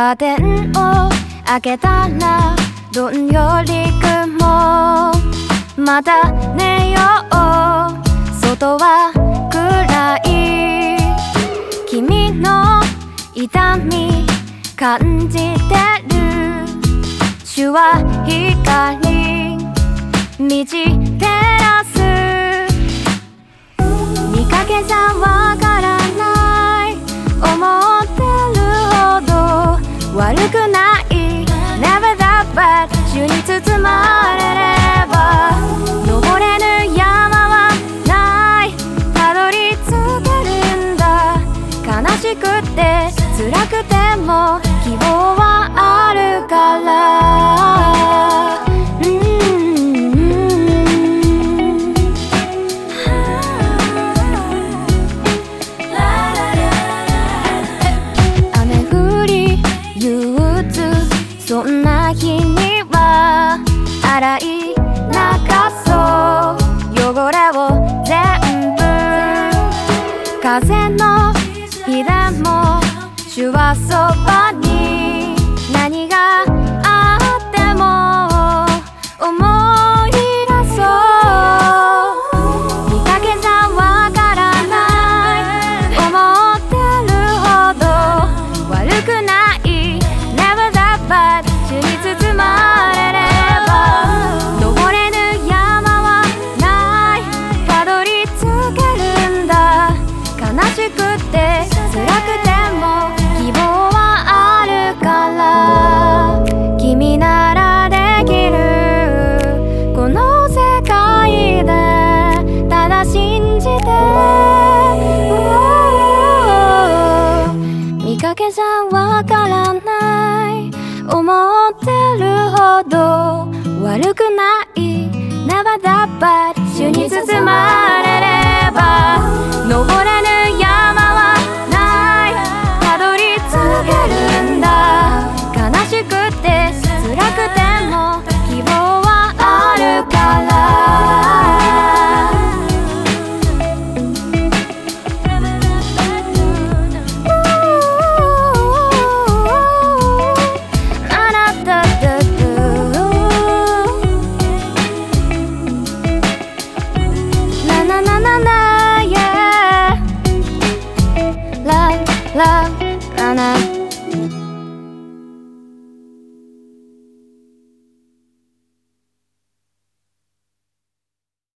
カーテンを開けたらどんより雲、また寝よう、外は暗い。君の痛み感じてる。手話光道照らす。見かけじゃわからない、思ってるほど悪くない。 Never that bad。 週に包まれれば登れぬ山はない。たどり着けるんだ。悲しくて辛くても希望はあるから。雨降り憂鬱、そんな日には洗い流そう汚れを全部。風の日でも手話そばに何があっても思い出そう。見かけじゃわからない、思ってるほど悪くない。 Never that bad。 週に包まれれば登れぬ山はない。たどり着けるんだ。悲しくて辛くても希望はあるから。君ならできる、この世界でただ信じて。見かけじゃわからない、思ってるほど悪くない。 Never that bad。 週に包まれれば登れ